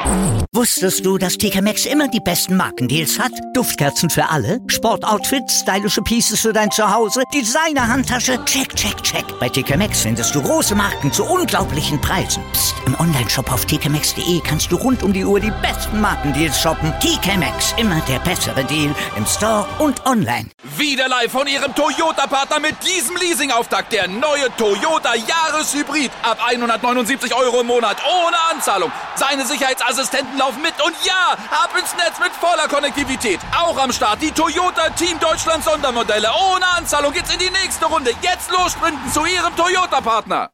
Wusstest du, dass TK Maxx immer die besten Markendeals hat? Duftkerzen für alle, Sportoutfits, stylische Pieces für dein Zuhause, Designer-Handtasche, check, check, check. Bei TK Maxx findest du große Marken zu unglaublichen Preisen. Psst. Im Onlineshop auf tkmaxx.de kannst du rund um die Uhr die besten Markendeals shoppen. TK Maxx, immer der bessere Deal im Store und online. Wieder live von Ihrem Toyota-Partner mit diesem Leasing-Auftakt. Der neue Toyota Jahreshybrid. Ab 179 € im Monat. Ohne Anzahlung. Seine Sicherheitsassistenten laufen mit. Und ja, ab ins Netz mit voller Konnektivität. Auch am Start die Toyota Team Deutschland Sondermodelle. Ohne Anzahlung geht's in die nächste Runde. Jetzt los sprinten zu Ihrem Toyota-Partner.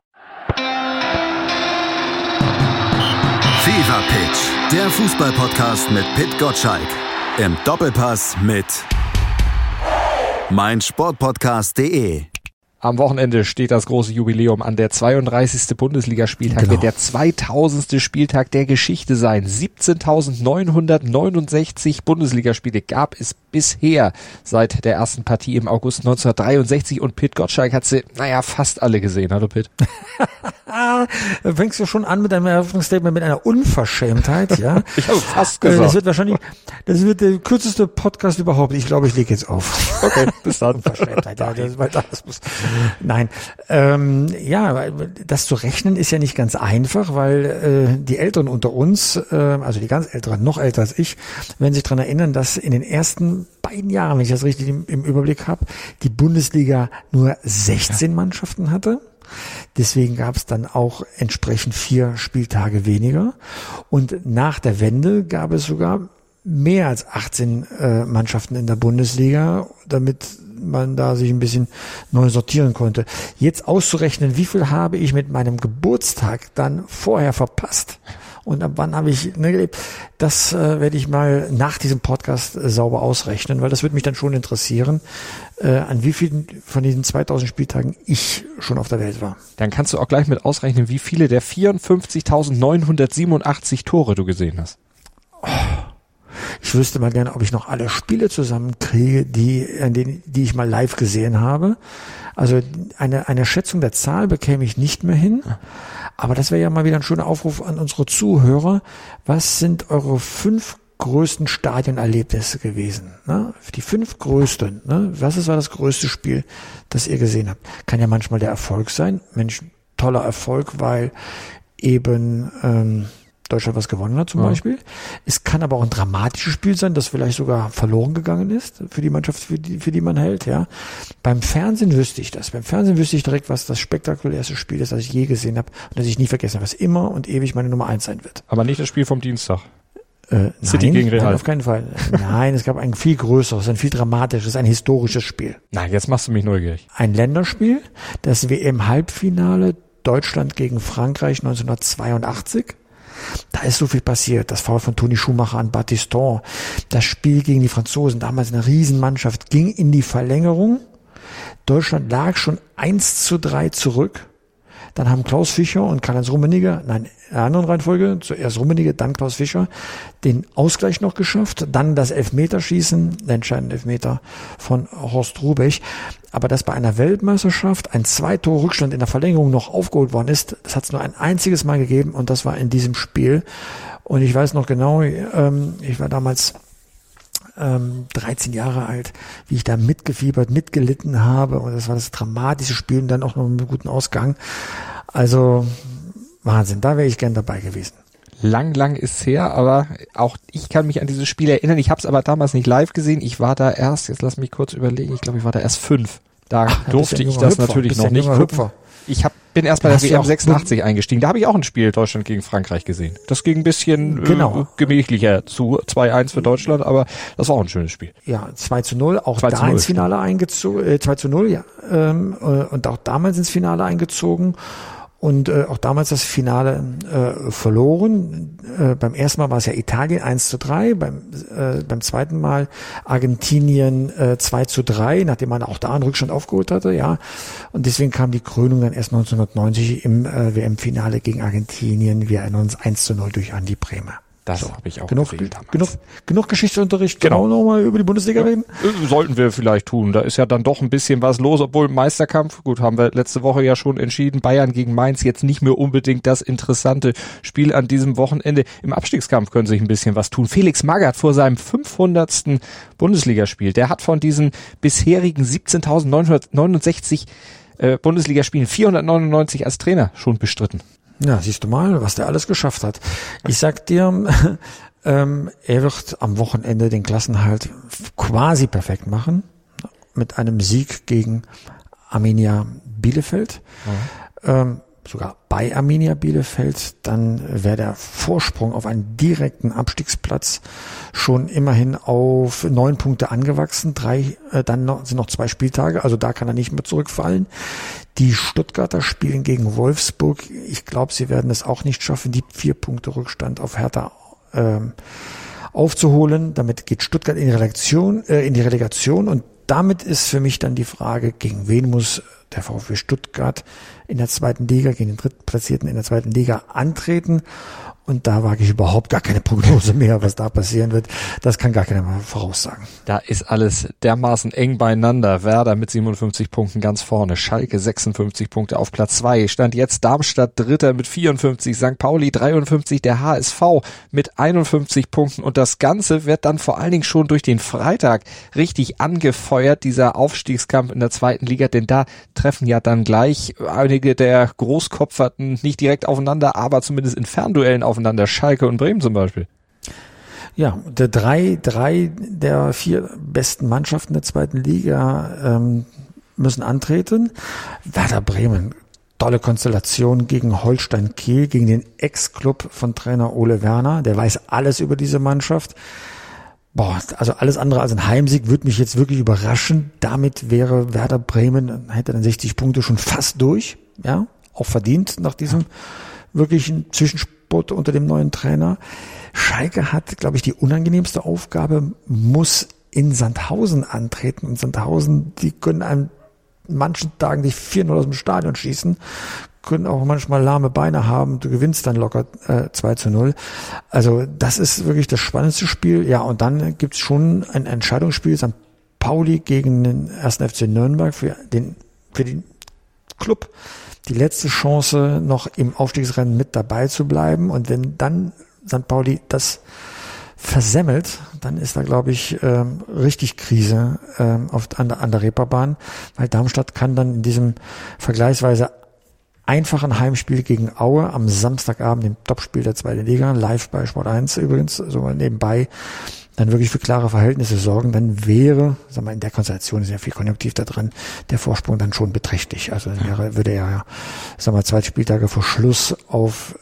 Fever Pitch. Der Fußball-Podcast mit Pit Gottschalk. Im Doppelpass mit meinsportpodcast.de. Am Wochenende steht das große Jubiläum an. Der 32. Bundesligaspieltag wird der 2000. Spieltag der Geschichte sein. 17.969 Bundesligaspiele gab es bisher seit der ersten Partie im August 1963 und Pit Gottschalk hat sie, fast alle gesehen. Hallo Pit. Fängst du schon an mit einem Eröffnungsstatement mit einer Unverschämtheit, ja? Ich habe fast gesagt. Das wird der kürzeste Podcast überhaupt. Ich glaube, ich lege jetzt auf. Okay, bis dann. Unverschämtheit, Nein, das zu rechnen ist ja nicht ganz einfach, weil die Älteren unter uns, also die ganz Älteren, noch älter als ich, werden sich daran erinnern, dass in den ersten beiden Jahren, wenn ich das richtig im Überblick habe, die Bundesliga nur 16 Mannschaften hatte. Deswegen gab es dann auch entsprechend 4 Spieltage weniger. Und nach der Wende gab es sogar mehr als 18 Mannschaften in der Bundesliga, damit man da sich ein bisschen neu sortieren konnte. Jetzt auszurechnen, wie viel habe ich mit meinem Geburtstag dann vorher verpasst und ab wann habe ich gelebt, das werde ich mal nach diesem Podcast sauber ausrechnen, weil das würde mich dann schon interessieren, an wie vielen von diesen 2000 Spieltagen ich schon auf der Welt war. Dann kannst du auch gleich mit ausrechnen, wie viele der 54.987 Tore du gesehen hast. Ich wüsste mal gerne, ob ich noch alle Spiele zusammenkriege, die ich mal live gesehen habe. Also eine Schätzung der Zahl bekäme ich nicht mehr hin. Aber das wäre ja mal wieder ein schöner Aufruf an unsere Zuhörer. Was sind eure 5 größten Stadionerlebnisse gewesen? Ne? Die 5 größten. Ne? Was war das größte Spiel, das ihr gesehen habt? Kann ja manchmal der Erfolg sein. Mensch, toller Erfolg, weil eben Deutschland was gewonnen hat zum Beispiel. Es kann aber auch ein dramatisches Spiel sein, das vielleicht sogar verloren gegangen ist für die Mannschaft, für die man hält. Ja. Beim Fernsehen wüsste ich das. Beim Fernsehen wüsste ich direkt, was das spektakulärste Spiel ist, das ich je gesehen habe und das ich nie vergessen habe, was immer und ewig meine Nummer 1 sein wird. Aber nicht das Spiel vom Dienstag. City gegen Real. Nein, auf keinen Fall. Nein, es gab ein viel größeres, ein viel dramatisches, ein historisches Spiel. Nein, jetzt machst du mich neugierig. Ein Länderspiel, das WM-Halbfinale Deutschland gegen Frankreich 1982. Da ist so viel passiert. Das Foul von Toni Schumacher an Battiston. Das Spiel gegen die Franzosen, damals eine Riesenmannschaft, ging in die Verlängerung. Deutschland lag schon 1:3 zurück. Dann haben Klaus Fischer und Karl-Heinz Rummenigge, in einer anderen Reihenfolge, zuerst Rummenigge, dann Klaus Fischer, den Ausgleich noch geschafft, dann das Elfmeterschießen, der entscheidende Elfmeter von Horst Rubech. Aber dass bei einer Weltmeisterschaft ein 2-Tore-Rückstand in der Verlängerung noch aufgeholt worden ist, das hat es nur ein einziges Mal gegeben und das war in diesem Spiel. Und ich weiß noch genau, ich war damals 13 Jahre alt, wie ich da mitgefiebert, mitgelitten habe und das war das dramatische Spiel und dann auch noch mit einem guten Ausgang. Also Wahnsinn, da wäre ich gern dabei gewesen. Lang ist her, aber auch ich kann mich an dieses Spiel erinnern. Ich habe es aber damals nicht live gesehen. Ich war da erst, jetzt lass mich kurz überlegen, ich glaube, ich war da erst 5. Da durfte ich das natürlich noch nicht gucken. Ich bin erst bei der WM 86 eingestiegen. Da habe ich auch ein Spiel Deutschland gegen Frankreich gesehen. Das ging ein bisschen gemächlicher zu 2-1 für Deutschland, aber das war auch ein schönes Spiel. Ja, 2:0, auch da ins Finale eingezogen, 2:0, ja. Und auch damals ins Finale eingezogen. Und auch damals das Finale verloren. Beim ersten Mal war es ja Italien 1:3, beim zweiten Mal Argentinien 2:3, nachdem man auch da einen Rückstand aufgeholt hatte, ja. Und deswegen kam die Krönung dann erst 1990 im WM-Finale gegen Argentinien. Wir erinnern uns 1:0 durch Andi Bremer. Das habe ich auch gesehen damals. Genug Geschichtsunterricht. Genau. Nochmal über die Bundesliga reden? Sollten wir vielleicht tun. Da ist ja dann doch ein bisschen was los, obwohl Meisterkampf, gut, haben wir letzte Woche ja schon entschieden, Bayern gegen Mainz jetzt nicht mehr unbedingt das interessante Spiel an diesem Wochenende. Im Abstiegskampf können sich ein bisschen was tun. Felix Magath vor seinem 500. Bundesligaspiel, der hat von diesen bisherigen 17.969 Bundesligaspielen 499 als Trainer schon bestritten. Ja, siehst du mal, was der alles geschafft hat. Ich sag dir, er wird am Wochenende den Klassenerhalt quasi perfekt machen, mit einem Sieg gegen Arminia Bielefeld. Sogar bei Arminia Bielefeld, dann wäre der Vorsprung auf einen direkten Abstiegsplatz schon immerhin auf 9 Punkte angewachsen. Dann sind noch 2 Spieltage, also da kann er nicht mehr zurückfallen. Die Stuttgarter spielen gegen Wolfsburg. Ich glaube, sie werden es auch nicht schaffen, die 4 Punkte Rückstand auf Hertha aufzuholen. Damit geht Stuttgart in die Relegation und damit ist für mich dann die Frage, gegen wen muss der VfB Stuttgart in der 2. Liga, gegen den Drittplatzierten in der 2. Liga antreten. Und da wage ich überhaupt gar keine Prognose mehr, was da passieren wird. Das kann gar keiner mal voraussagen. Da ist alles dermaßen eng beieinander. Werder mit 57 Punkten ganz vorne. Schalke 56 Punkte auf Platz 2. Stand jetzt Darmstadt Dritter mit 54. St. Pauli 53. Der HSV mit 51 Punkten. Und das Ganze wird dann vor allen Dingen schon durch den Freitag richtig angefeuert, dieser Aufstiegskampf in der 2. Liga. Denn da treffen ja dann gleich einige der Großkopferten nicht direkt aufeinander, aber zumindest in Fernduellen aufeinander, Schalke und Bremen zum Beispiel. Ja, drei der 4 besten Mannschaften der 2. Liga müssen antreten. Werder Bremen, tolle Konstellation gegen Holstein Kiel, gegen den Ex-Club von Trainer Ole Werner. Der weiß alles über diese Mannschaft. Also alles andere als ein Heimsieg würde mich jetzt wirklich überraschen. Damit wäre Werder Bremen, hätte dann 60 Punkte schon fast durch. Ja, auch verdient nach diesem wirklichen Zwischenspurt unter dem neuen Trainer. Schalke hat, glaube ich, die unangenehmste Aufgabe, muss in Sandhausen antreten. Und Sandhausen, die können an manchen Tagen die 4-0 aus dem Stadion schießen, können auch manchmal lahme Beine haben. Du gewinnst dann locker 2-0. Also das ist wirklich das spannendste Spiel. Ja, und dann gibt's schon ein Entscheidungsspiel, St. Pauli gegen den 1. FC Nürnberg für den Club. Die letzte Chance, noch im Aufstiegsrennen mit dabei zu bleiben. Und wenn dann St. Pauli das versemmelt, dann ist da, glaube ich, richtig Krise an der Reeperbahn, weil Darmstadt kann dann in diesem vergleichsweise einfachen Heimspiel gegen Aue am Samstagabend, dem Topspiel der 2. Liga, live bei Sport 1 übrigens, so nebenbei, dann wirklich für klare Verhältnisse sorgen, dann wäre, sagen wir, in der Konstellation ist ja viel Konjunktiv da drin, der Vorsprung dann schon beträchtlich. Also dann würde er, sagen wir, 2 Spieltage vor Schluss auf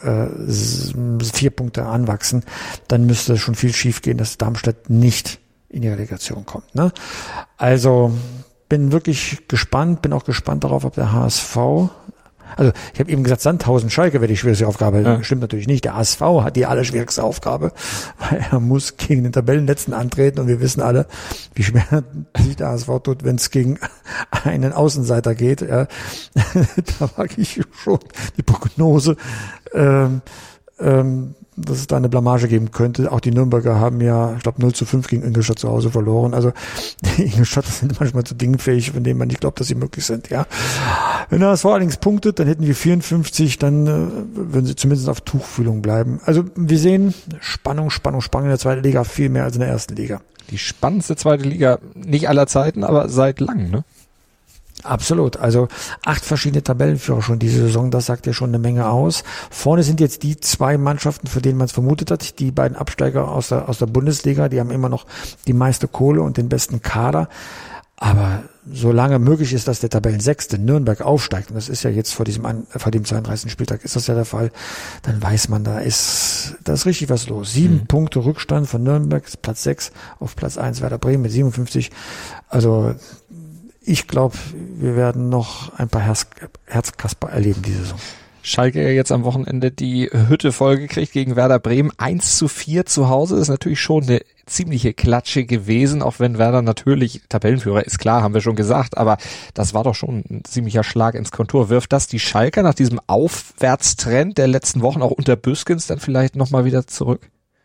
4 Punkte anwachsen. Dann müsste schon viel schief gehen, dass Darmstadt nicht in die Relegation kommt. Ne? Also bin wirklich gespannt, bin auch gespannt darauf, ob der HSV, also ich habe eben gesagt, Sandhausen, Schalke wäre die schwierigste Aufgabe. Ja. Stimmt natürlich nicht. Der HSV hat die allerschwierigste Aufgabe, weil er muss gegen den Tabellenletzten antreten und wir wissen alle, wie schwer sich der HSV tut, wenn es gegen einen Außenseiter geht. Ja. Da wage ich schon die Prognose, dass es da eine Blamage geben könnte. Auch die Nürnberger haben ja, ich glaube, 0-5 gegen Ingolstadt zu Hause verloren. Also die Ingolstadt sind manchmal zu Dingen fähig, von denen man nicht glaubt, dass sie möglich sind. Ja, wenn der HSV allerdings punktet, dann hätten wir 54, dann würden sie zumindest auf Tuchfühlung bleiben. Also wir sehen Spannung in der 2. Liga, viel mehr als in der 1. Liga. Die spannendste 2. Liga, nicht aller Zeiten, aber seit langem, ne? Absolut. Also 8 verschiedene Tabellenführer schon diese Saison, das sagt ja schon eine Menge aus. Vorne sind jetzt die 2 Mannschaften, für denen man es vermutet hat, die beiden Absteiger aus der Bundesliga, die haben immer noch die meiste Kohle und den besten Kader. Aber solange möglich ist, dass der Tabellensechste Nürnberg aufsteigt, und das ist ja jetzt vor dem 32. Spieltag ist das ja der Fall, dann weiß man, da ist richtig was los. 7 Punkte Rückstand von Nürnberg, Platz 6 auf Platz 1 Werder Bremen mit 57. Also ich glaube, wir werden noch ein paar Herzkasper erleben diese Saison. Schalke jetzt am Wochenende die Hütte vollgekriegt gegen Werder Bremen. 1-4 zu Hause ist natürlich schon eine ziemliche Klatsche gewesen, auch wenn Werder natürlich Tabellenführer ist, klar, haben wir schon gesagt, aber das war doch schon ein ziemlicher Schlag ins Kontor. Wirft das die Schalker nach diesem Aufwärtstrend der letzten Wochen auch unter Büskens dann vielleicht nochmal wieder zurück?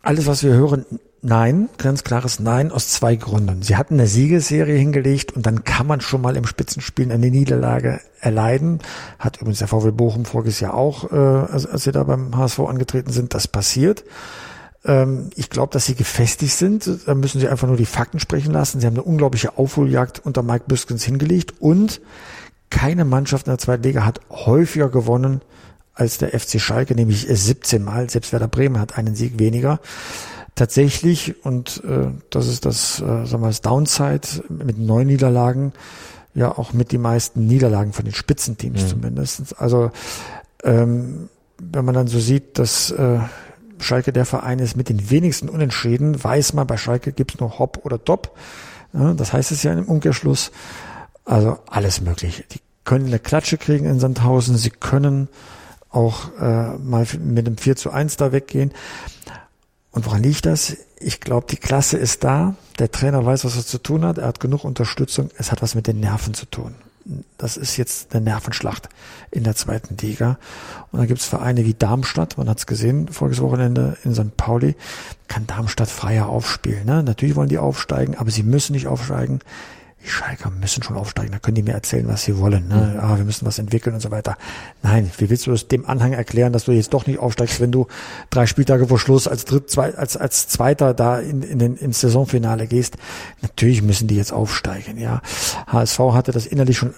Alles, was wir hören, nein, ganz klares Nein aus 2 Gründen. Sie hatten eine Siegesserie hingelegt und dann kann man schon mal im Spitzenspiel eine Niederlage erleiden. Hat übrigens der VfL Bochum voriges Jahr auch, als sie da beim HSV angetreten sind, das passiert. Ich glaube, dass sie gefestigt sind. Da müssen sie einfach nur die Fakten sprechen lassen. Sie haben eine unglaubliche Aufholjagd unter Mike Büskens hingelegt und keine Mannschaft in der zweiten Liga hat häufiger gewonnen als der FC Schalke, nämlich 17 Mal. Selbst Werder Bremen hat einen Sieg weniger. Tatsächlich, und das ist das Downside mit 9 Niederlagen, ja auch mit die meisten Niederlagen von den Spitzenteams zumindest. Also wenn man dann so sieht, dass Schalke der Verein ist mit den wenigsten Unentschieden, weiß man, bei Schalke gibt's nur Hop oder Top. Ja, das heißt es ja im Umkehrschluss. Also alles möglich. Die können eine Klatsche kriegen in Sandhausen, sie können auch mal mit einem 4:1 da weggehen. Und woran liegt das? Ich glaube, die Klasse ist da. Der Trainer weiß, was er zu tun hat. Er hat genug Unterstützung. Es hat was mit den Nerven zu tun. Das ist jetzt eine Nervenschlacht in der zweiten Liga. Und dann gibt es Vereine wie Darmstadt. Man hat es gesehen, voriges Wochenende in St. Pauli. Kann Darmstadt freier aufspielen. Ne? Natürlich wollen die aufsteigen, aber sie müssen nicht aufsteigen. Die Schalker müssen schon aufsteigen, da können die mir erzählen, was sie wollen. Ne? Ja, wir müssen was entwickeln und so weiter. Nein, wie willst du es dem Anhang erklären, dass du jetzt doch nicht aufsteigst, wenn du 3 Spieltage vor Schluss als Zweiter da ins Saisonfinale gehst? Natürlich müssen die jetzt aufsteigen. Ja, HSV hatte das innerlich schon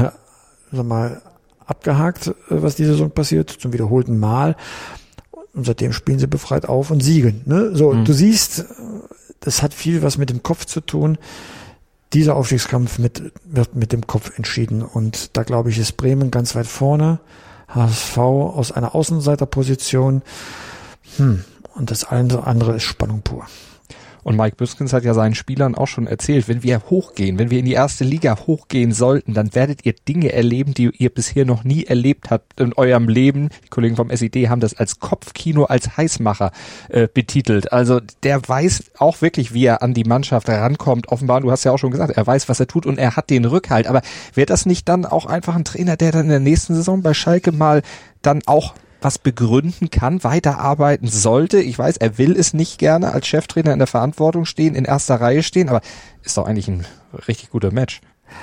abgehakt, was die Saison passiert, zum wiederholten Mal. Und seitdem spielen sie befreit auf und siegen. Ne? So, du siehst, das hat viel was mit dem Kopf zu tun. Dieser Aufstiegskampf wird mit dem Kopf entschieden und da glaube ich, ist Bremen ganz weit vorne, HSV aus einer Außenseiterposition und das andere ist Spannung pur. Und Mike Büskens hat ja seinen Spielern auch schon erzählt, wenn wir hochgehen, wenn wir in die erste Liga hochgehen sollten, dann werdet ihr Dinge erleben, die ihr bisher noch nie erlebt habt in eurem Leben. Die Kollegen vom SID haben das als Kopfkino, als Heißmacher betitelt. Also der weiß auch wirklich, wie er an die Mannschaft rankommt. Offenbar, du hast ja auch schon gesagt, er weiß, was er tut und er hat den Rückhalt. Aber wäre das nicht dann auch einfach ein Trainer, der dann in der nächsten Saison bei Schalke mal dann auch was begründen kann, weiterarbeiten sollte? Ich weiß, er will es nicht gerne als Cheftrainer in der Verantwortung stehen, in erster Reihe stehen, aber ist doch eigentlich ein richtig guter Match.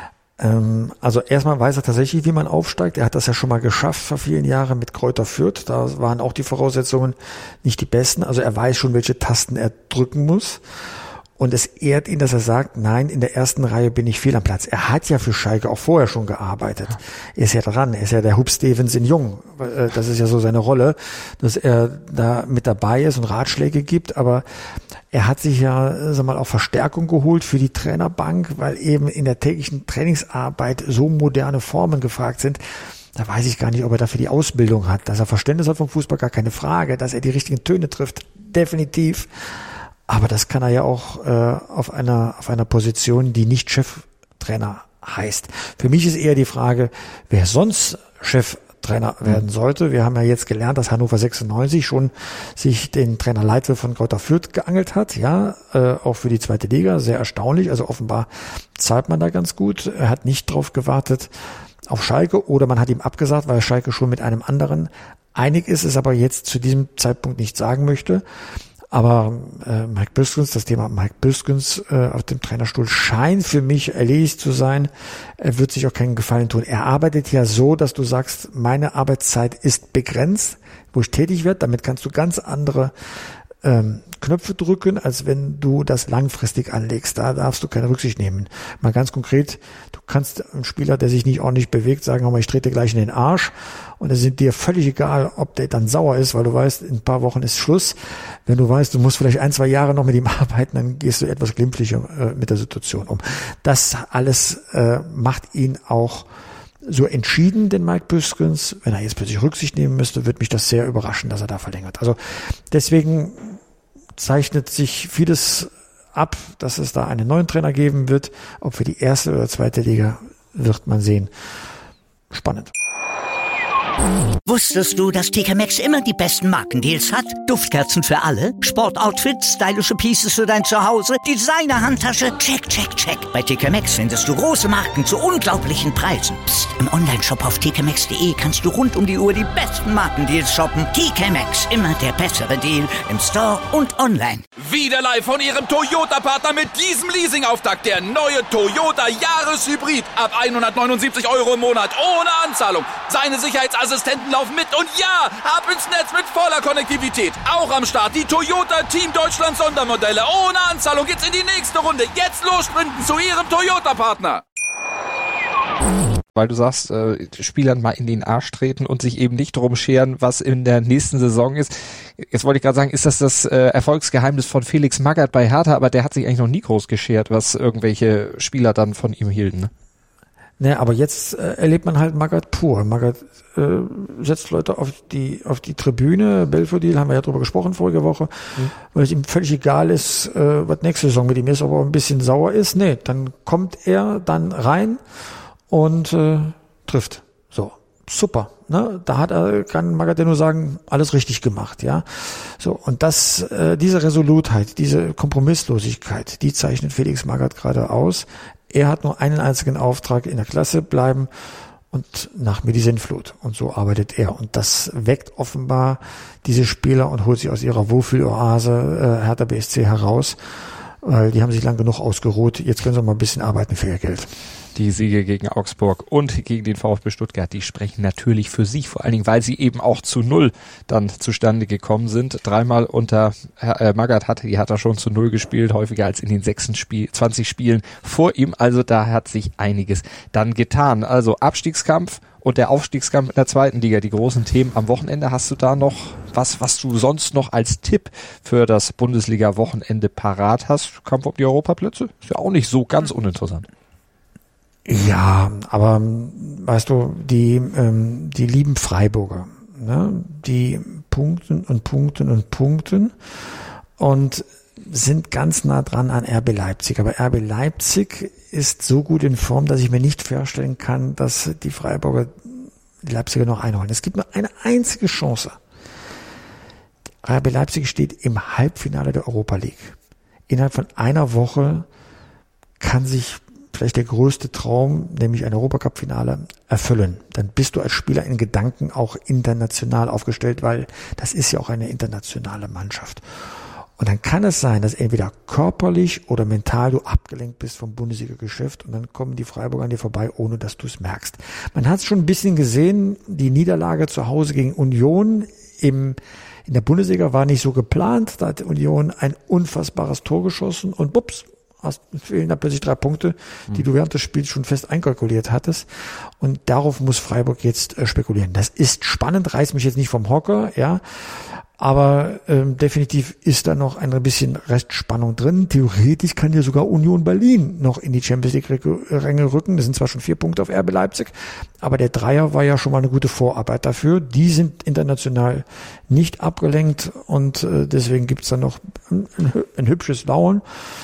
Also erstmal weiß er tatsächlich, wie man aufsteigt. Er hat das ja schon mal geschafft vor vielen Jahren mit Greuther Fürth. Da waren auch die Voraussetzungen nicht die besten. Also er weiß schon, welche Tasten er drücken muss. Und es ehrt ihn, dass er sagt, nein, in der ersten Reihe bin ich fehl am Platz. Er hat ja für Schalke auch vorher schon gearbeitet. Er ist ja dran. Er ist ja der Hub Stevens in Jung. Das ist ja so seine Rolle, dass er da mit dabei ist und Ratschläge gibt. Aber er hat sich ja, auch Verstärkung geholt für die Trainerbank, weil eben in der täglichen Trainingsarbeit so moderne Formen gefragt sind. Da weiß ich gar nicht, ob er dafür die Ausbildung hat. Dass er Verständnis hat vom Fußball, gar keine Frage. Dass er die richtigen Töne trifft, definitiv. Aber das kann er ja auch auf einer Position, die nicht Cheftrainer heißt. Für mich ist eher die Frage, wer sonst Cheftrainer werden sollte. Wir haben ja jetzt gelernt, dass Hannover 96 schon sich den Trainer Leitl von Greuther Fürth geangelt hat, ja, auch für die zweite Liga. Sehr erstaunlich. Also offenbar zahlt man da ganz gut. Er hat nicht drauf gewartet auf Schalke oder man hat ihm abgesagt, weil Schalke schon mit einem anderen einig ist, es aber jetzt zu diesem Zeitpunkt nicht sagen möchte. Aber Mike Büskens, das Thema Mike Büskens auf dem Trainerstuhl scheint für mich erledigt zu sein. Er wird sich auch keinen Gefallen tun. Er arbeitet ja so, dass du sagst, meine Arbeitszeit ist begrenzt, wo ich tätig werde. Damit kannst du ganz andere Knöpfe drücken, als wenn du das langfristig anlegst. Da darfst du keine Rücksicht nehmen. Mal ganz konkret, du kannst einem Spieler, der sich nicht ordentlich bewegt, sagen, aber ich trete gleich in den Arsch. Und es ist dir völlig egal, ob der dann sauer ist, weil du weißt, in ein paar Wochen ist Schluss. Wenn du weißt, du musst vielleicht 1-2 Jahre noch mit ihm arbeiten, dann gehst du etwas glimpflicher mit der Situation um. Das alles macht ihn auch so entschieden, den Mike Büskens. Wenn er jetzt plötzlich Rücksicht nehmen müsste, würde mich das sehr überraschen, dass er da verlängert. Also deswegen zeichnet sich vieles ab, dass es da einen neuen Trainer geben wird. Ob für die erste oder zweite Liga, wird man sehen. Spannend. Wusstest du, dass TK Maxx immer die besten Markendeals hat? Duftkerzen für alle, Sportoutfits, stylische Pieces für dein Zuhause, Designer-Handtasche, check, check, check. Bei TK Maxx findest du große Marken zu unglaublichen Preisen. Psst. Im Onlineshop auf tkmaxx.de kannst du rund um die Uhr die besten Markendeals shoppen. TK Maxx, immer der bessere Deal im Store und online. Wieder live von Ihrem Toyota-Partner mit diesem Leasing-Auftakt. Der neue Toyota Jahreshybrid. Ab 179 € im Monat ohne Anzahlung. Seine Sicherheitsassistenten laufen mit und ja, ab ins Netz mit voller Konnektivität. Auch am Start die Toyota Team Deutschland Sondermodelle. Ohne Anzahlung geht's in die nächste Runde. Jetzt los sprinten zu Ihrem Toyota-Partner. Weil du sagst, Spielern mal in den Arsch treten und sich eben nicht drum scheren, was in der nächsten Saison ist. Jetzt wollte ich gerade sagen, ist das Erfolgsgeheimnis von Felix Magath bei Hertha, aber der hat sich eigentlich noch nie groß geschert, was irgendwelche Spieler dann von ihm hielten, ne? Ne, aber jetzt erlebt man halt Magath pur. Magath setzt Leute auf die Tribüne. Belfodil haben wir ja drüber gesprochen vorige Woche, weil es ihm völlig egal ist, was nächste Saison mit ihm ist, ob er ein bisschen sauer ist. Nee, dann kommt er dann rein und trifft. So, super. Ne? Kann Magath ja nur sagen, alles richtig gemacht, ja. So, und diese Resolutheit, diese Kompromisslosigkeit, die zeichnet Felix Magath gerade aus. Er hat nur einen einzigen Auftrag: in der Klasse bleiben und nach mir die Sinnflut. Und so arbeitet er. Und das weckt offenbar diese Spieler und holt sie aus ihrer Wohlfühloase Hertha BSC heraus, weil die haben sich lang genug ausgeruht. Jetzt können sie mal ein bisschen arbeiten für ihr Geld. Die Siege gegen Augsburg und gegen den VfB Stuttgart, die sprechen natürlich für sich, vor allen Dingen, weil sie eben auch zu 0 dann zustande gekommen sind. Dreimal unter Magath hat er schon zu 0 gespielt, häufiger als in den 20 Spielen vor ihm. Also da hat sich einiges dann getan. Also Abstiegskampf und der Aufstiegskampf in der zweiten Liga, die großen Themen am Wochenende. Hast du da noch was du sonst noch als Tipp für das Bundesliga-Wochenende parat hast? Kampf um die Europaplätze? Ist ja auch nicht so ganz uninteressant. Ja, aber weißt du, die lieben Freiburger, ne? Die punkten und sind ganz nah dran an RB Leipzig. Aber RB Leipzig ist so gut in Form, dass ich mir nicht vorstellen kann, dass die Freiburger die Leipziger noch einholen. Es gibt nur eine einzige Chance. RB Leipzig steht im Halbfinale der Europa League. Innerhalb von einer Woche kann sich vielleicht der größte Traum, nämlich ein Europacup-Finale, erfüllen. Dann bist du als Spieler in Gedanken auch international aufgestellt, weil das ist ja auch eine internationale Mannschaft. Und dann kann es sein, dass entweder körperlich oder mental du abgelenkt bist vom Bundesliga-Geschäft und dann kommen die Freiburger an dir vorbei, ohne dass du es merkst. Man hat es schon ein bisschen gesehen, die Niederlage zu Hause gegen Union in der Bundesliga war nicht so geplant. Da hat Union ein unfassbares Tor geschossen und bups, fehlen da plötzlich 3 Punkte, die du während des Spiels schon fest einkalkuliert hattest. Und darauf muss Freiburg jetzt spekulieren. Das ist spannend, reißt mich jetzt nicht vom Hocker, ja. Aber definitiv ist da noch ein bisschen Restspannung drin. Theoretisch kann ja sogar Union Berlin noch in die Champions League-Ränge rücken. Das sind zwar schon 4 Punkte auf RB Leipzig, aber der Dreier war ja schon mal eine gute Vorarbeit dafür. Die sind international nicht abgelenkt und deswegen gibt's da noch ein hübsches Lauern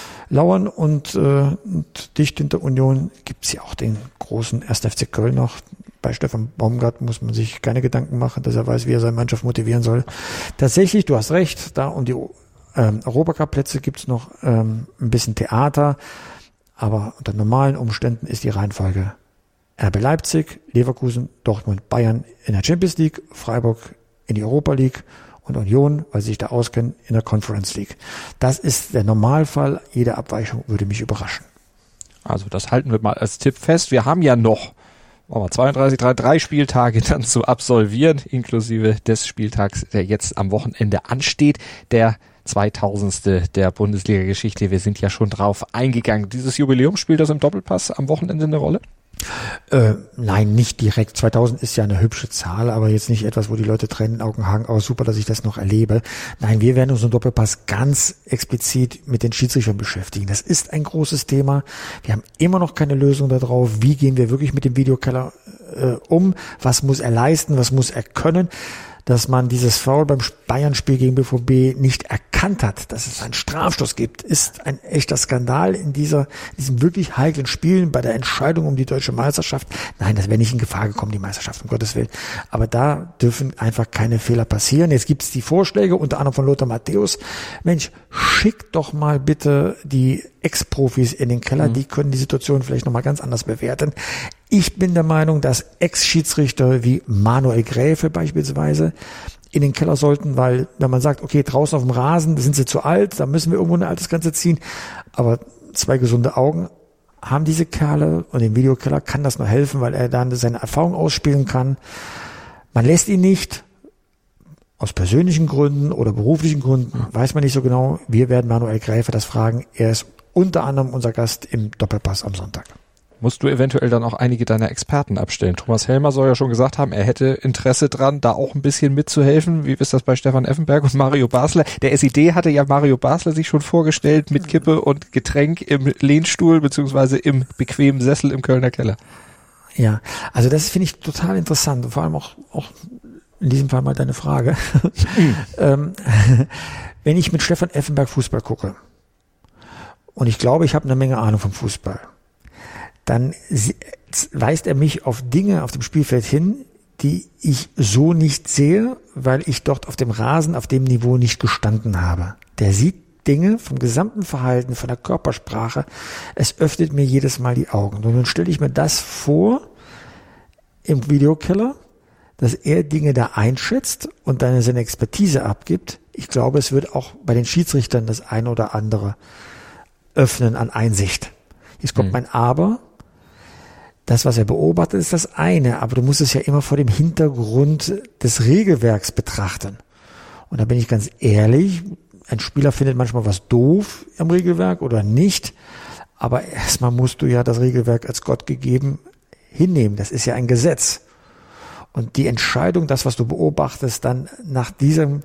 und dicht hinter Union gibt's ja auch den großen 1. FC Köln noch. Bei Stefan Baumgart muss man sich keine Gedanken machen, dass er weiß, wie er seine Mannschaft motivieren soll. Tatsächlich, du hast recht, da um die Europacup-Plätze gibt's noch ein bisschen Theater, aber unter normalen Umständen ist die Reihenfolge RB Leipzig, Leverkusen, Dortmund, Bayern in der Champions League, Freiburg in die Europa League und Union, weil sie sich da auskennen, in der Conference League. Das ist der Normalfall. Jede Abweichung würde mich überraschen. Also das halten wir mal als Tipp fest. Wir haben ja noch 3 Spieltage dann zu absolvieren, inklusive des Spieltags, der jetzt am Wochenende ansteht, der 2000. der Bundesliga-Geschichte. Wir sind ja schon drauf eingegangen. Dieses Jubiläum, spielt das im Doppelpass am Wochenende eine Rolle? Nein, nicht direkt. 2000 ist ja eine hübsche Zahl, aber jetzt nicht etwas, wo die Leute Tränen in den Augen haben. Aber super, dass ich das noch erlebe. Nein, wir werden uns im Doppelpass ganz explizit mit den Schiedsrichtern beschäftigen. Das ist ein großes Thema. Wir haben immer noch keine Lösung darauf. Wie gehen wir wirklich mit dem Videokeller um? Was muss er leisten? Was muss er können? dass man dieses Foul beim Bayern-Spiel gegen BVB nicht erkannt hat, dass es einen Strafstoß gibt, ist ein echter Skandal in diesem wirklich heiklen Spielen bei der Entscheidung um die deutsche Meisterschaft. Nein, das wäre nicht in Gefahr gekommen, die Meisterschaft, um Gottes Willen. Aber da dürfen einfach keine Fehler passieren. Jetzt gibt es die Vorschläge, unter anderem von Lothar Matthäus. Mensch, schick doch mal bitte die Ex-Profis in den Keller, die können die Situation vielleicht nochmal ganz anders bewerten. Ich bin der Meinung, dass Ex-Schiedsrichter wie Manuel Gräfe beispielsweise in den Keller sollten, weil wenn man sagt, okay, draußen auf dem Rasen, da sind sie zu alt, da müssen wir irgendwo eine Altersgrenze ziehen, aber 2 gesunde Augen haben diese Kerle und im Videokeller kann das nur helfen, weil er dann seine Erfahrung ausspielen kann. Man lässt ihn nicht, aus persönlichen Gründen oder beruflichen Gründen, weiß man nicht so genau. Wir werden Manuel Gräfe das fragen. Er ist unter anderem unser Gast im Doppelpass am Sonntag. Musst du eventuell dann auch einige deiner Experten abstellen? Thomas Helmer soll ja schon gesagt haben, er hätte Interesse dran, da auch ein bisschen mitzuhelfen. Wie ist das bei Stefan Effenberg und Mario Basler? Der SID hatte ja Mario Basler sich schon vorgestellt mit Kippe und Getränk im Lehnstuhl beziehungsweise im bequemen Sessel im Kölner Keller. Ja, also das finde ich total interessant und vor allem auch in diesem Fall mal deine Frage. Wenn ich mit Stefan Effenberg Fußball gucke und ich glaube, ich habe eine Menge Ahnung vom Fußball, dann weist er mich auf Dinge auf dem Spielfeld hin, die ich so nicht sehe, weil ich dort auf dem Rasen, auf dem Niveau nicht gestanden habe. Der sieht Dinge vom gesamten Verhalten, von der Körpersprache. Es öffnet mir jedes Mal die Augen. Und nun stelle ich mir das vor im Videokeller, dass er Dinge da einschätzt und dann seine Expertise abgibt. Ich glaube, es wird auch bei den Schiedsrichtern das eine oder andere öffnen an Einsicht. Jetzt kommt mein Aber. Das, was er beobachtet, ist das eine, aber du musst es ja immer vor dem Hintergrund des Regelwerks betrachten. Und da bin ich ganz ehrlich, ein Spieler findet manchmal was doof am Regelwerk oder nicht, aber erstmal musst du ja das Regelwerk als Gott gegeben hinnehmen. Das ist ja ein Gesetz. Und die Entscheidung, das, was du beobachtest, dann nach diesem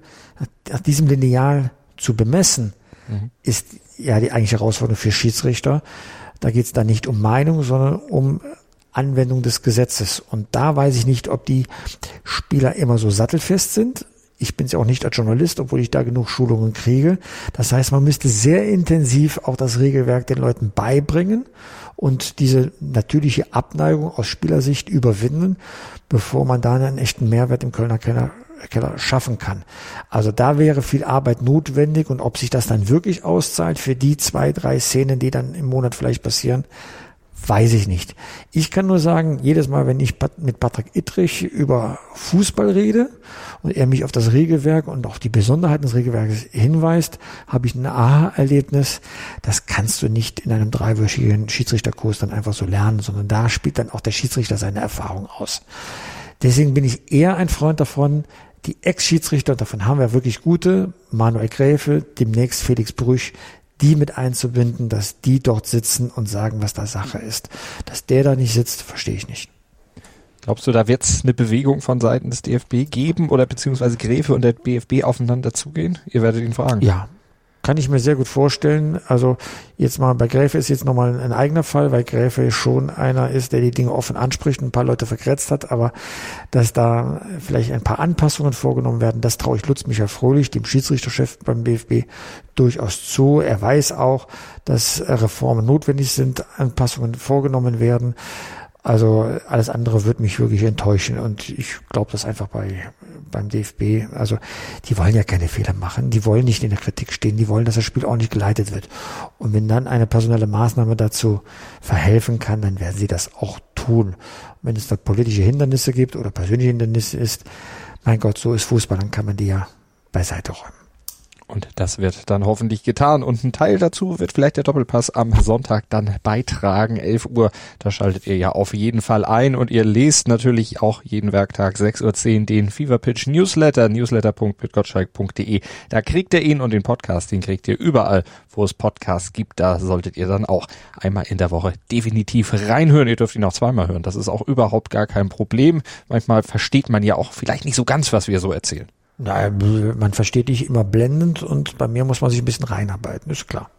Lineal zu bemessen, ist ja die eigentliche Herausforderung für Schiedsrichter. Da geht es dann nicht um Meinung, sondern um Anwendung des Gesetzes. Und da weiß ich nicht, ob die Spieler immer so sattelfest sind. Ich bin es ja auch nicht als Journalist, obwohl ich da genug Schulungen kriege. Das heißt, man müsste sehr intensiv auch das Regelwerk den Leuten beibringen und diese natürliche Abneigung aus Spielersicht überwinden, bevor man da einen echten Mehrwert im Kölner Keller schaffen kann. Also da wäre viel Arbeit notwendig und ob sich das dann wirklich auszahlt für die 2, 3 Szenen, die dann im Monat vielleicht passieren, weiß ich nicht. Ich kann nur sagen, jedes Mal, wenn ich mit Patrick Ittrich über Fußball rede und er mich auf das Regelwerk und auch die Besonderheiten des Regelwerkes hinweist, habe ich ein Aha-Erlebnis. Das kannst du nicht in einem 3-wöchigen Schiedsrichterkurs dann einfach so lernen, sondern da spielt dann auch der Schiedsrichter seine Erfahrung aus. Deswegen bin ich eher ein Freund davon, die Ex-Schiedsrichter, davon haben wir wirklich gute, Manuel Gräfe, demnächst Felix Brüch, die mit einzubinden, dass die dort sitzen und sagen, was da Sache ist. Dass der da nicht sitzt, verstehe ich nicht. Glaubst du, da wird es eine Bewegung von Seiten des DFB geben oder beziehungsweise Gräfe und der BFB aufeinander zugehen? Ihr werdet ihn fragen. Ja, kann ich mir sehr gut vorstellen. Also jetzt mal bei Gräfe ist jetzt nochmal ein eigener Fall, weil Gräfe schon einer ist, der die Dinge offen anspricht und ein paar Leute vergrätzt hat, aber dass da vielleicht ein paar Anpassungen vorgenommen werden, das traue ich Lutz Michael Fröhlich, dem Schiedsrichterchef beim DFB, durchaus zu. Er weiß auch, dass Reformen notwendig sind, Anpassungen vorgenommen werden. Also alles andere wird mich wirklich enttäuschen und ich glaube das einfach beim DFB. Also die wollen ja keine Fehler machen, die wollen nicht in der Kritik stehen, die wollen, dass das Spiel auch nicht geleitet wird. Und wenn dann eine personelle Maßnahme dazu verhelfen kann, dann werden sie das auch tun. Und wenn es da politische Hindernisse gibt oder persönliche Hindernisse ist, mein Gott, so ist Fußball, dann kann man die ja beiseite räumen. Und das wird dann hoffentlich getan. Und ein Teil dazu wird vielleicht der Doppelpass am Sonntag dann beitragen. 11 Uhr, da schaltet ihr ja auf jeden Fall ein. Und ihr lest natürlich auch jeden Werktag 6:10 Uhr den Fever Pitch Newsletter, newsletter.pitgottschalk.de. Da kriegt ihr ihn und den Podcast, den kriegt ihr überall, wo es Podcasts gibt. Da solltet ihr dann auch einmal in der Woche definitiv reinhören. Ihr dürft ihn auch zweimal hören. Das ist auch überhaupt gar kein Problem. Manchmal versteht man ja auch vielleicht nicht so ganz, was wir so erzählen. Naja, man versteht dich immer blendend und bei mir muss man sich ein bisschen reinarbeiten, ist klar.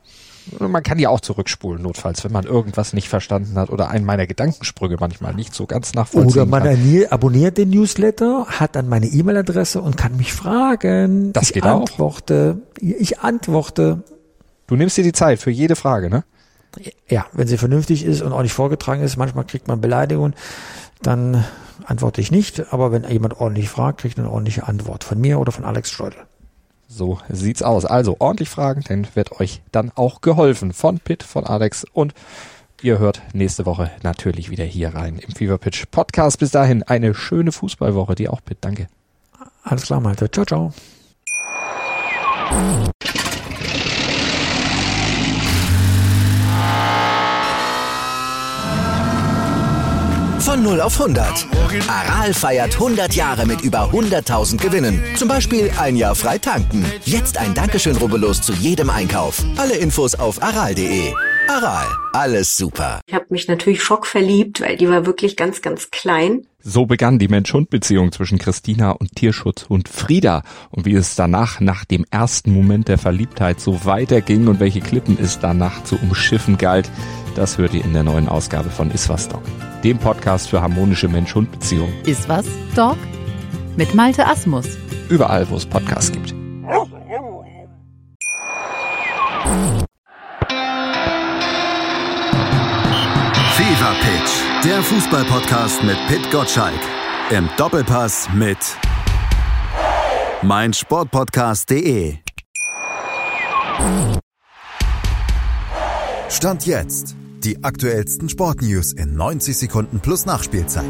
Man kann ja auch zurückspulen, notfalls, wenn man irgendwas nicht verstanden hat oder einen meiner Gedankensprünge manchmal nicht so ganz nachvollziehen kann. Oder man abonniert den Newsletter, hat dann meine E-Mail-Adresse und kann mich fragen. Das geht auch. Ich antworte. Du nimmst dir die Zeit für jede Frage, ne? Ja, wenn sie vernünftig ist und auch nicht vorgetragen ist. Manchmal kriegt man Beleidigungen, dann antworte ich nicht. Aber wenn jemand ordentlich fragt, kriegt eine ordentliche Antwort von mir oder von Alex Streudel. So sieht's aus. Also ordentlich fragen, dann wird euch dann auch geholfen von Pitt, von Alex, und ihr hört nächste Woche natürlich wieder hier rein im Fever Pitch Podcast. Bis dahin eine schöne Fußballwoche, dir auch, Pitt. Danke. Alles klar, Malte. Ciao, ciao. Von 0 auf 100. Aral feiert 100 Jahre mit über 100.000 Gewinnen. Zum Beispiel ein Jahr frei tanken. Jetzt ein Dankeschön, rubbellos zu jedem Einkauf. Alle Infos auf aral.de. Aral, alles super. Ich habe mich natürlich schockverliebt, weil die war wirklich ganz, ganz klein. So begann die Mensch-Hund-Beziehung zwischen Christina und Tierschutzhund Frieda. Und wie es danach, nach dem ersten Moment der Verliebtheit, so weiterging und welche Klippen es danach zu umschiffen galt, das hört ihr in der neuen Ausgabe von Iswas Dog, dem Podcast für harmonische Mensch-Hund-Beziehungen. Iswas Dog mit Malte Asmus. Überall, wo es Podcasts gibt. Fever Pitch, der Fußball-Podcast mit Pit Gottschalk. Im Doppelpass mit meinsportpodcast.de. Stand jetzt. Die aktuellsten Sportnews in 90 Sekunden plus Nachspielzeit.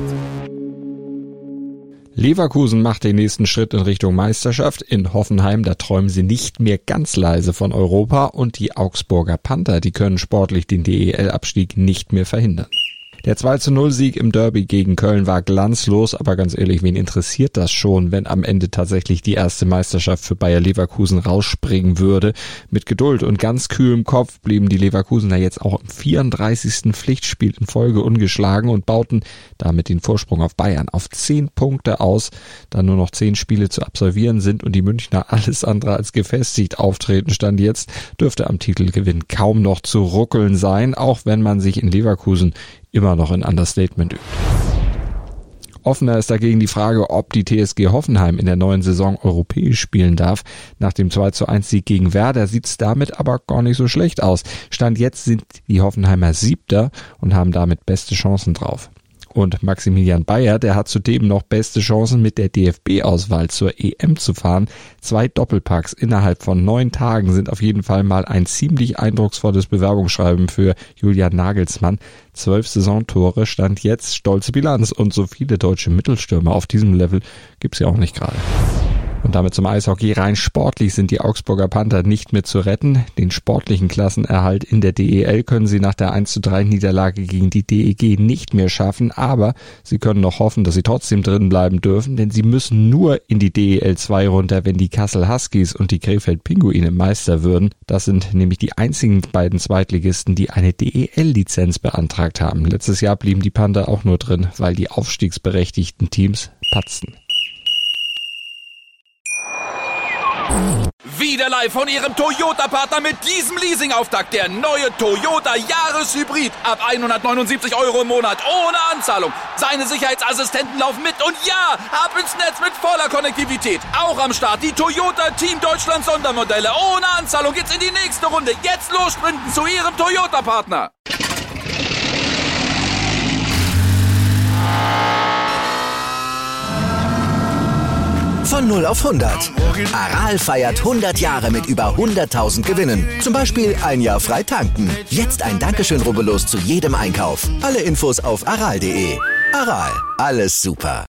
Leverkusen macht den nächsten Schritt in Richtung Meisterschaft. In Hoffenheim, da träumen sie nicht mehr ganz leise von Europa. Und die Augsburger Panther, die können sportlich den DEL-Abstieg nicht mehr verhindern. Der 2:0-Sieg im Derby gegen Köln war glanzlos, aber ganz ehrlich, wen interessiert das schon, wenn am Ende tatsächlich die erste Meisterschaft für Bayer Leverkusen rausspringen würde? Mit Geduld und ganz kühlem Kopf blieben die Leverkusener jetzt auch im 34. Pflichtspiel in Folge ungeschlagen und bauten damit den Vorsprung auf Bayern auf 10 Punkte aus. Da nur noch 10 Spiele zu absolvieren sind und die Münchner alles andere als gefestigt auftreten, stand jetzt, dürfte am Titelgewinn kaum noch zu ruckeln sein, auch wenn man sich in Leverkusen immer noch in Understatement übt. Offener ist dagegen die Frage, ob die TSG Hoffenheim in der neuen Saison europäisch spielen darf. Nach dem 2:1-Sieg gegen Werder sieht's damit aber gar nicht so schlecht aus. Stand jetzt sind die Hoffenheimer 7. und haben damit beste Chancen drauf. Und Maximilian Bayer, der hat zudem noch beste Chancen, mit der DFB-Auswahl zur EM zu fahren. 2 Doppelpacks innerhalb von 9 Tagen sind auf jeden Fall mal ein ziemlich eindrucksvolles Bewerbungsschreiben für Julian Nagelsmann. 12 Saisontore, stand jetzt stolze Bilanz. Und so viele deutsche Mittelstürmer auf diesem Level gibt's ja auch nicht gerade. Und damit zum Eishockey. Rein sportlich sind die Augsburger Panther nicht mehr zu retten. Den sportlichen Klassenerhalt in der DEL können sie nach der 1:3-Niederlage gegen die DEG nicht mehr schaffen. Aber sie können noch hoffen, dass sie trotzdem drin bleiben dürfen, denn sie müssen nur in die DEL 2 runter, wenn die Kassel Huskies und die Krefeld Pinguine Meister würden. Das sind nämlich die einzigen beiden Zweitligisten, die eine DEL-Lizenz beantragt haben. Letztes Jahr blieben die Panther auch nur drin, weil die aufstiegsberechtigten Teams patzten. Wieder live von Ihrem Toyota-Partner mit diesem Leasing-Auftakt. Der neue Toyota Jahreshybrid. Ab 179 € im Monat. Ohne Anzahlung. Seine Sicherheitsassistenten laufen mit. Und ja, ab ins Netz mit voller Konnektivität. Auch am Start die Toyota Team Deutschland Sondermodelle. Ohne Anzahlung geht's in die nächste Runde. Jetzt los sprinten zu Ihrem Toyota-Partner. Von 0 auf 100. Aral feiert 100 Jahre mit über 100.000 Gewinnen. Zum Beispiel ein Jahr frei tanken. Jetzt ein Dankeschön, rubbellos zu jedem Einkauf. Alle Infos auf aral.de. Aral, alles super.